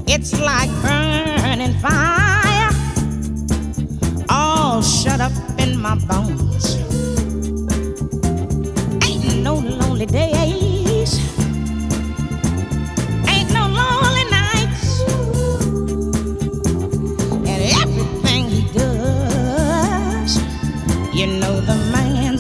It's like burning fire, all shut up in my bones.